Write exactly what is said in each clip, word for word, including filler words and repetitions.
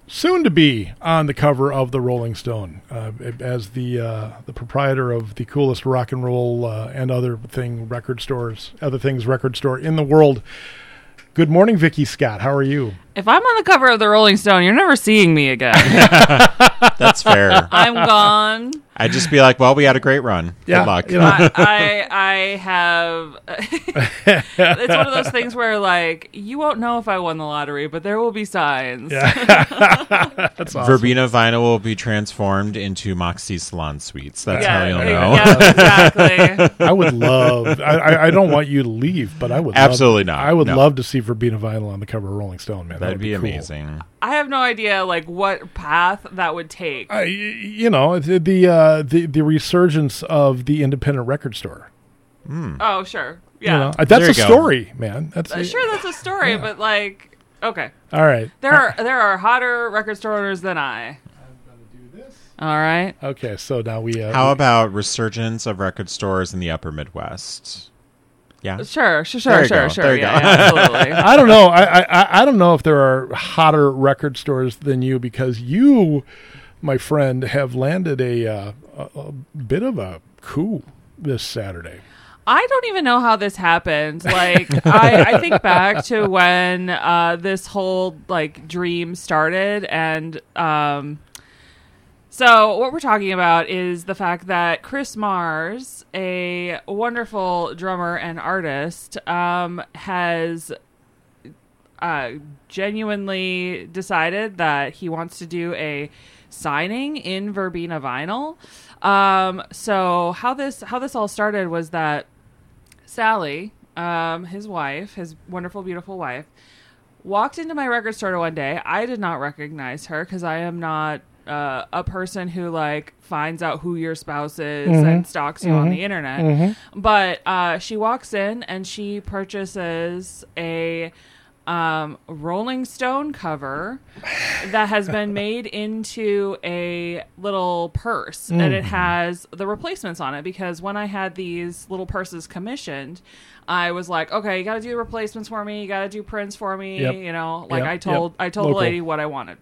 soon to be on the cover of the Rolling Stone, uh, as the uh, the proprietor of the coolest rock and roll uh, and other thing record stores, other things record store in the world. Good morning, Vicky Scott. How are you? If I'm on the cover of the Rolling Stone, you're never seeing me again. That's fair. I'm gone. I'd just be like, well, we had a great run. Yeah, Good luck. you know. I, I I have. It's one of those things where, like, you won't know if I won the lottery, but there will be signs. Yeah. That's awesome. Verbena Vinyl will be transformed into Moxie Salon Suites. That's yeah, how you'll know. Yeah, exactly. I would love. I, I, I don't want you to leave, but I would Absolutely love, not. I would No. love to see Verbena Vinyl on the cover of Rolling Stone, man. That That'd would be, be cool. amazing. I have no idea, like, what path that would take. Uh, y- you know, the the, uh, the the resurgence of the independent record store. Oh, sure. You Yeah. know, uh, that's There a you go. story, man. That's Uh, sure, that's a story, Yeah. but, like, okay. all right. There are there are hotter record store owners than I. All right. Okay, so now we. Uh, How we- about resurgence of record stores in the upper Midwest? Yeah. Sure, sure, There sure, you sure, go. sure. There you Yeah, go. yeah, absolutely. I don't know. I, I I don't know if there are hotter record stores than you, because you, my friend, have landed a uh, a, a bit of a coup this Saturday. I don't even know how this happened. Like, I, I think back to when uh, this whole, like, dream started. And um, so what we're talking about is the fact that Chris Mars, a wonderful drummer and artist, um, has uh, genuinely decided that he wants to do a signing in Verbena Vinyl. Um, so how this how this all started was that Sally, um, his wife, his wonderful, beautiful wife, walked into my record store one day. I did not recognize her because I am not uh, a person who, like, finds out who your spouse is Mm-hmm. and stalks you Mm-hmm. on the internet. Mm-hmm. But uh, she walks in and she purchases a um, Rolling Stone cover that has been made into a little purse, and it has the replacements on it, because when I had these little purses commissioned, I was like, okay, you got to do the replacements for me, you got to do prints for me, Yep. you know, like Yep, I told yep. I told Local. the lady what I wanted.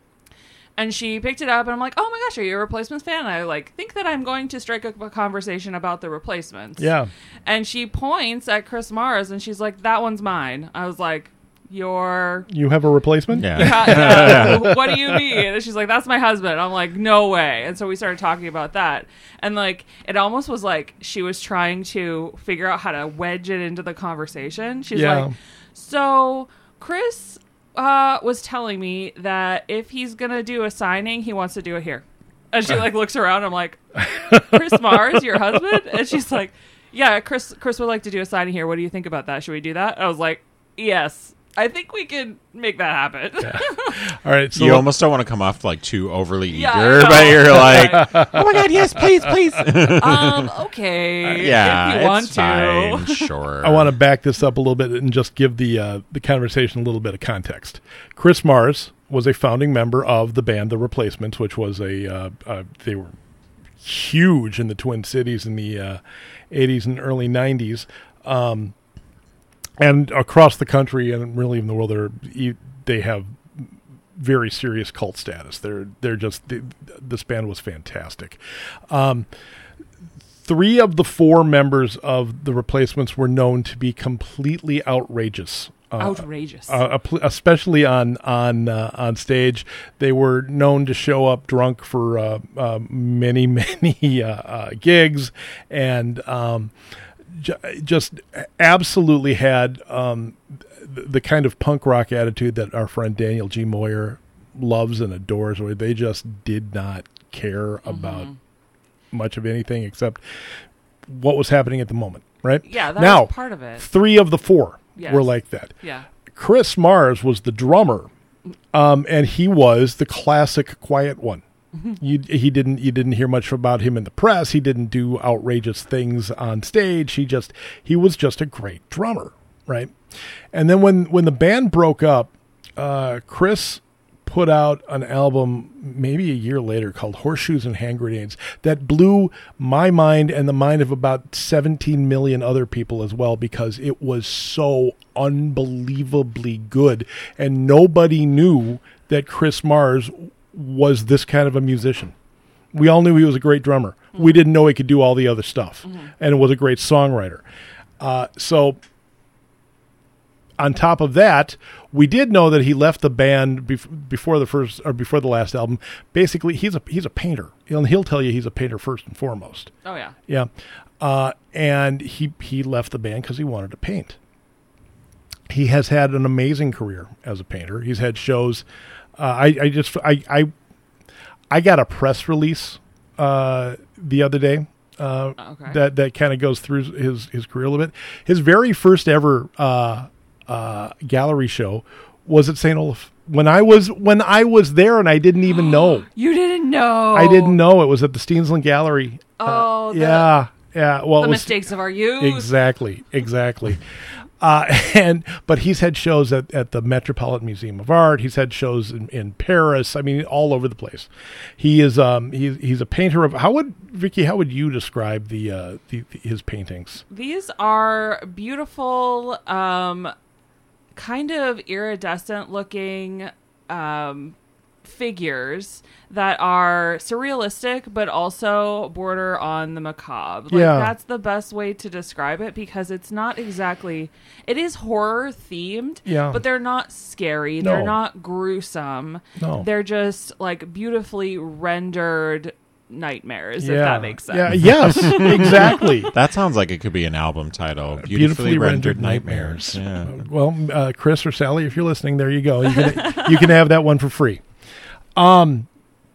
And she picked it up, and I'm like, oh my gosh, are you a replacements fan? And I, like, think that I'm going to strike up a conversation about the replacements. Yeah. And she points at Chris Mars, and she's like, that one's mine. I was like, your You have a replacement? Yeah. yeah, what do you mean? And she's like, that's my husband. I'm like, no way. And so we started talking about that. And, like, it almost was like she was trying to figure out how to wedge it into the conversation. She's Yeah. like, so Chris uh, was telling me that if he's going to do a signing, he wants to do it here. And she, like, looks around. I'm like, Chris Mars, your husband? And she's like, yeah, Chris, Chris would like to do a signing here. What do you think about that? Should we do that? I was like, yes. I think we can make that happen. Yeah. All right. So You almost don't want to come off like too overly Yeah, I eager, know. but you're like, oh my God, yes, please, please. um, okay. yeah, if you want it's to. fine, sure. I want to back this up a little bit and just give the uh, the conversation a little bit of context. Chris Mars was a founding member of the band The Replacements, which was a uh, uh, they were huge in the Twin Cities in the uh, eighties and early nineties, um, and across the country and really in the world. They're, they have very serious cult status. They're they're just they, this band was fantastic. Um, Three of the four members of The Replacements were known to be completely outrageous. Uh, Outrageous. uh, especially on on uh, on stage. They were known to show up drunk for uh, uh, many many uh, uh, gigs, and um, j- just absolutely had um, the, the kind of punk rock attitude that our friend Daniel G. Moyer loves and adores, where they just did not care about much of anything except what was happening at the moment, right? yeah, that now, was part of it. three of the four Yes. were like that. Yeah. Chris Mars was the drummer, um, and he was the classic quiet one. You, he didn't. You didn't hear much about him in the press. He didn't do outrageous things on stage. He just. He was just a great drummer, right? And then when when the band broke up, uh, Chris put out an album maybe a year later called Horseshoes and Hand Grenades that blew my mind and the mind of about seventeen million other people as well, because it was so unbelievably good, and nobody knew that Chris Mars was this kind of a musician. We all knew he was a great drummer. Mm-hmm. We didn't know he could do all the other stuff, mm-hmm. and was a great songwriter. Uh, so on top of that, we did know that he left the band bef- before the first or before the last album. Basically, he's a he's a painter. He'll, he'll tell you he's a painter first and foremost. Oh yeah, yeah. Uh, and he he left the band because he wanted to paint. He has had an amazing career as a painter. He's had shows. Uh, I I just I I I got a press release uh, the other day. Uh, okay. That that kind of goes through his his career a little bit. His very first ever uh, uh, gallery show was at Saint Olaf. When I was when I was there, and I didn't even know. You didn't know. I didn't know it was at the Steensland Gallery. Oh, uh, the, yeah, yeah. Well, the it was, mistakes of our youth. Exactly, exactly. Uh, and but he's had shows at, at the Metropolitan Museum of Art. He's had shows in, in Paris. I mean, all over the place. He is um he's he's a painter of. How would Vicky? How would you describe the uh the, the, his paintings? These are beautiful, um, kind of iridescent looking um figures that are surrealistic but also border on the macabre. Like, yeah. That's the best way to describe it, because it's not exactly, it is horror themed, yeah. but they're not scary. No. They're not gruesome. No. They're just like beautifully rendered nightmares, yeah. if that makes sense. Yeah, yes, exactly. That sounds like it could be an album title. Beautifully, Beautifully rendered, rendered nightmares. nightmares. Yeah. Uh, well, uh, Chris or Sally, if you're listening, there you go. You can you can have that one for free. Um.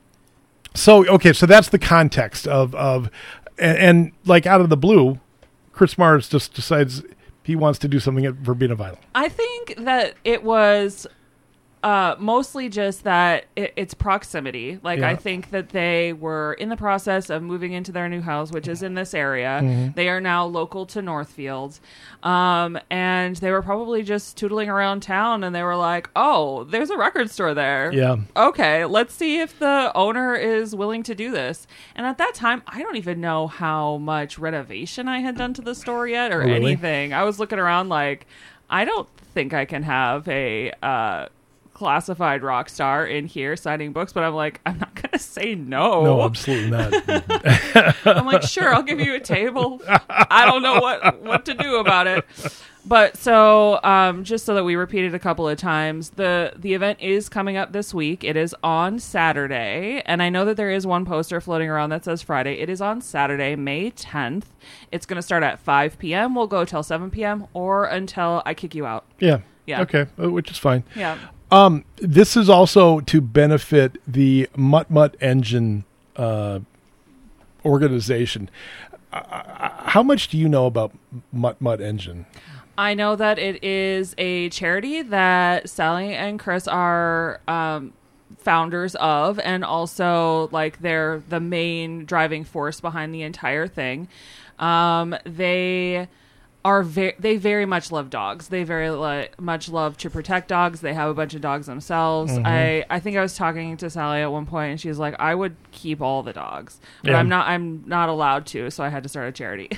So okay, so that's the context of of, and, and like out of the blue, Chris Mars just decides he wants to do something at Verbena Vinyl. I think that it was uh, mostly just that it, it's proximity. Like, Yeah. I think that they were in the process of moving into their new house, which is in this area. Mm-hmm. They are now local to Northfield. Um, and they were probably just tootling around town, and they were like, oh, there's a record store there. Yeah. Okay, let's see if the owner is willing to do this. And at that time, I don't even know how much renovation I had done to the store yet or Oh, really? anything. I was looking around like, I don't think I can have a uh, classified rock star in here signing books, but I'm like, I'm not going to say no. No, absolutely not. I'm like, sure, I'll give you a table. I don't know what, what to do about it. But so, um, just so that we repeat it a couple of times, the, the event is coming up this week. It is on Saturday, and I know that there is one poster floating around that says Friday. It is on Saturday, May tenth. It's going to start at five p.m. We'll go till seven p.m. or until I kick you out. Yeah. Yeah. Okay, uh, which is fine. Yeah. Um, this is also to benefit the Mutt Mutt Engine uh, organization. Uh, how much do you know about Mutt Mutt Engine? I know that it is a charity that Sally and Chris are um, founders of, and also like they're the main driving force behind the entire thing. Um, they are very, they very much love dogs. They very li- much love to protect dogs. They have a bunch of dogs themselves. Mm-hmm. I, I think I was talking to Sally at one point, and she's like, I would keep all the dogs, but Yeah. I'm not, I'm not allowed to. So I had to start a charity.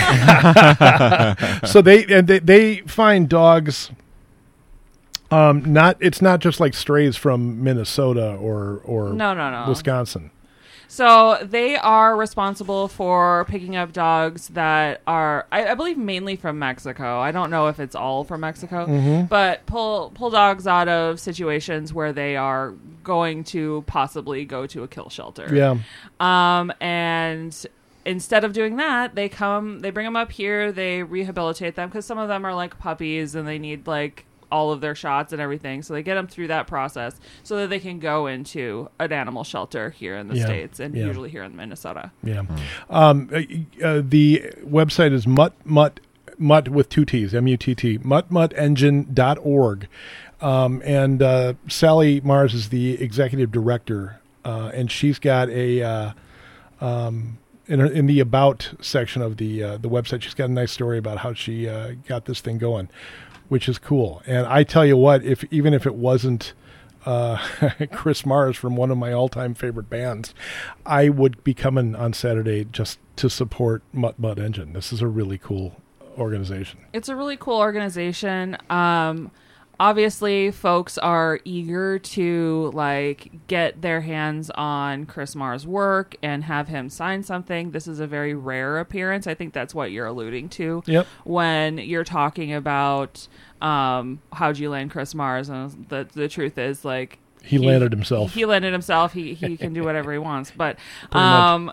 So they, and they they find dogs. Um, not it's not just like strays from Minnesota or or No, no, no. Wisconsin. So they are responsible for picking up dogs that are, I, I believe, mainly from Mexico. I don't know if it's all from Mexico, Mm-hmm. but pull pull dogs out of situations where they are going to possibly go to a kill shelter. Yeah. Um, and instead of doing that, they come, they bring them up here, they rehabilitate them, because some of them are like puppies and they need like all of their shots and everything. So they get them through that process so that they can go into an animal shelter here in the Yeah. States, and Yeah. usually here in Minnesota. Yeah. Um, uh, uh, the website is mutt mutt mutt with two T's, M U T T, mutt mutt engine dot org. Um, and uh, Sally Mars is the executive director, uh, and she's got a uh, um, in, her, in the about section of the uh, the website. She's got a nice story about how she uh, got this thing going, which is cool. And I tell you what, if even if it wasn't uh, Chris Mars from one of my all-time favorite bands, I would be coming on Saturday just to support Mutt Mutt Engine. This is a really cool organization. It's a really cool organization. Um, obviously folks are eager to like get their hands on Chris Marr's work and have him sign something. This is a very rare appearance. I think that's what you're alluding to. Yep. When you're talking about um, how'd you land Chris Marr's, and the the truth is like He, he landed himself. He landed himself. He he can do whatever he wants. But Pretty um,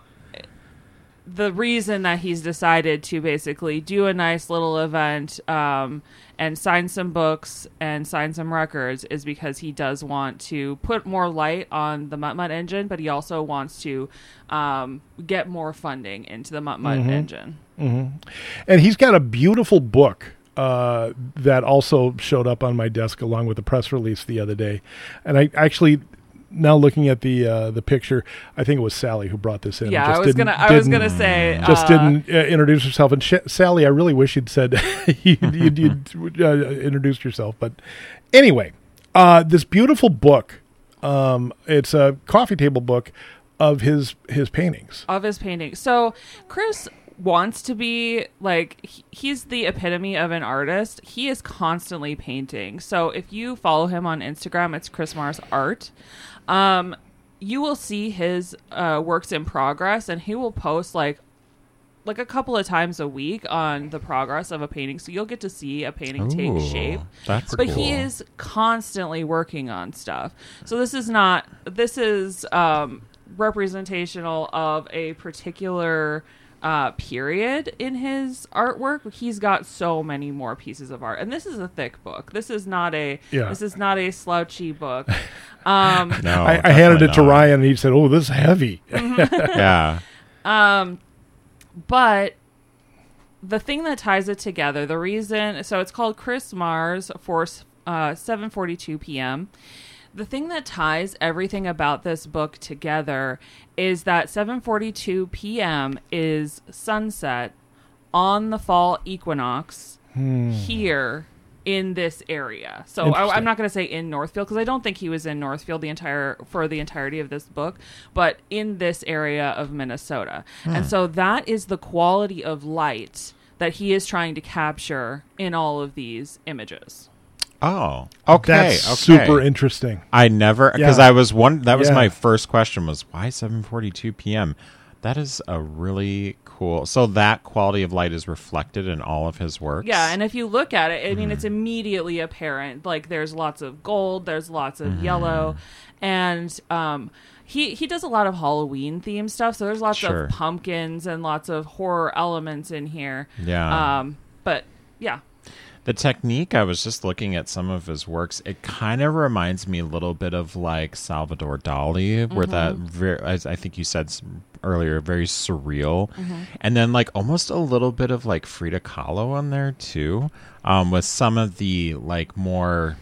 the reason that he's decided to basically do a nice little event um, and sign some books and sign some records is because he does want to put more light on the Mutt Mutt engine, but he also wants to um, get more funding into the Mutt Mutt Mhm. engine. Mm-hmm. And he's got a beautiful book uh, that also showed up on my desk along with the press release the other day. And I actually, now looking at the uh, the picture, I think it was Sally who brought this in. Yeah, Just I was didn't- gonna. I was didn't- gonna say. Just uh, didn't uh, introduce herself. And sh- Sally, I really wish you'd said you'd, you'd, you'd uh, introduced yourself. But anyway, uh, this beautiful book. Um, it's a coffee table book of his his paintings. of his painting. So Chris wants to be like he- he's the epitome of an artist. He is constantly painting. So if you follow him on Instagram, it's Chris Marr's Art. Um, you will see his uh, works in progress, and he will post like like a couple of times a week on the progress of a painting. So you'll get to see a painting take Ooh, shape. That's But cool. he is constantly working on stuff. So this is not, this is um, representational of a particular uh, period in his artwork. He's got so many more pieces of art. And this is a thick book. This is not a, Yeah. this is not a slouchy book. Um, No, I, I handed it definitely to not. Ryan, and he said, "Oh, this is heavy." Yeah. Um, but the thing that ties it together, the reason, so it's called Chris Marr's for uh, seven forty-two p.m. The thing that ties everything about this book together is that seven forty-two p.m. is sunset on the fall equinox here in this area. So I, Interesting. I'm not going to say in Northfield because I don't think he was in Northfield the entire for the entirety of this book, but in this area of Minnesota. And so that is the quality of light that he is trying to capture in all of these images. Oh, okay. That's okay. super interesting. I never because Yeah. I was one. That was Yeah. my first question was why seven forty-two p.m. That is a really cool. So that quality of light is reflected in all of his works. Yeah, and if you look at it, I mean, it's immediately apparent. Like, there's lots of gold, there's lots of yellow, and um, he he does a lot of Halloween themed stuff. So there's lots Sure. of pumpkins and lots of horror elements in here. Yeah. Um, but yeah, The technique, I was just looking at some of his works. It kind of reminds me a little bit of like Salvador Dali, where that, ver- as I think you said s- earlier, very surreal. And then like almost a little bit of like Frida Kahlo on there too, um, with some of the like more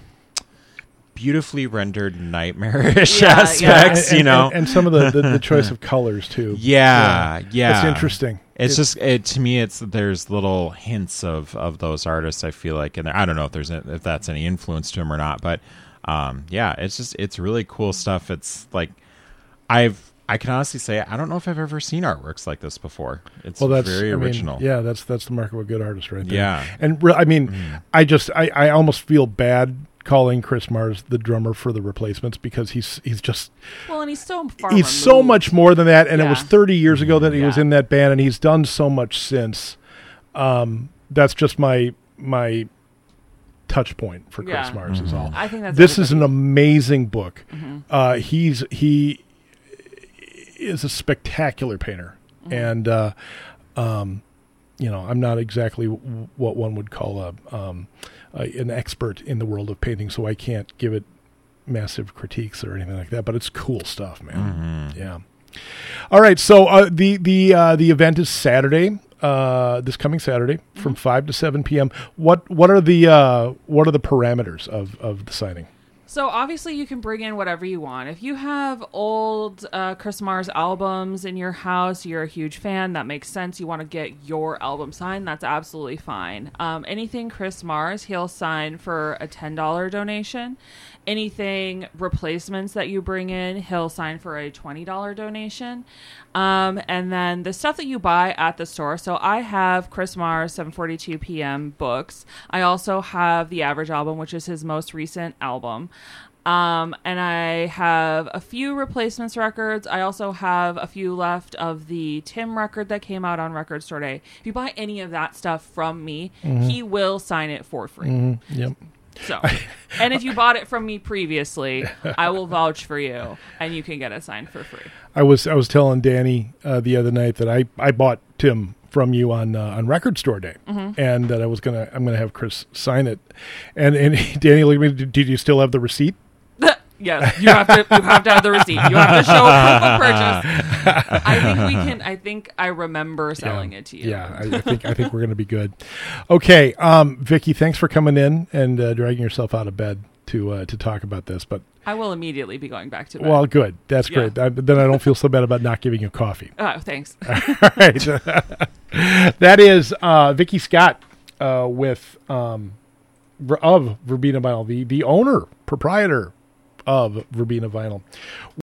beautifully rendered nightmarish Yeah, yeah. aspects, And- you know? and, and some of the, the, the choice of colors too. yeah, yeah. It's interesting. It's It- just it to me. It's there's little hints of, of those artists. I feel like in there. I don't know if there's a, if that's any influence to him or not, but um, yeah, it's just it's really cool stuff. It's like I've I can honestly say I don't know if I've ever seen artworks like this before. It's well, that's very I mean, original. yeah, that's that's the mark of a good artist, right there. Yeah. and re- I mean, I just I, I almost feel bad calling Chris Marrs the drummer for the Replacements because he's he's just well, and he's so far. he's so removed. much more than that, and it was Yeah. thirty years ago that he was Yeah. in that band, and he's done so much since. Um, that's just my my touch point for Chris Yeah. Mars is all. I think that's This is an everybody. amazing book. Uh, he's he is a spectacular painter, and uh, um, you know, I'm not exactly w- what one would call a, um, a an expert in the world of painting, so I can't give it massive critiques or anything like that. But it's cool stuff, man. Yeah. All right, so uh, the the uh, the event is Saturday, uh, this coming Saturday from five to seven p.m. What what are the uh, what are the parameters of, of the signing? So obviously you can bring in whatever you want. If you have old uh, Chris Mars albums in your house, you're a huge fan, that makes sense. You want to get your album signed, that's absolutely fine. Um, anything Chris Mars, he'll sign for a ten dollars donation. Anything replacements that you bring in, he'll sign for a twenty dollars donation. Um, and then the stuff that you buy at the store. So I have Chris Mars seven forty-two p.m. books. I also have The Average Album, which is his most recent album. Um, and I have a few replacements records. I also have a few left of the Tim record that came out on Record Store Day. If you buy any of that stuff from me, mm-hmm. he will sign it for free. Mm-hmm. Yep. So, and if you bought it from me previously, I will vouch for you, and you can get it signed for free. I was I was telling Danny uh, the other night that I, I bought Tim from you on uh, on Record Store Day, mm-hmm. and that I was gonna I'm gonna have Chris sign it, and and Danny looked at me. Did you still have the receipt? Yes, you have to. You have to have the receipt. You have to show proof of purchase. I think we can. I think I remember selling yeah, it to you. Yeah, I, I think I think we're going to be good. Okay, um, Vicky, thanks for coming in and uh, dragging yourself out of bed to uh, to talk about this. But I will immediately be going back to bed. Well, good. That's yeah. great. I, then I don't feel so bad about not giving you coffee. Oh, thanks. All right, that is uh, Vicky Scott uh, with um, of Verbena Vinyl, the the owner proprietor of Verbena Vinyl.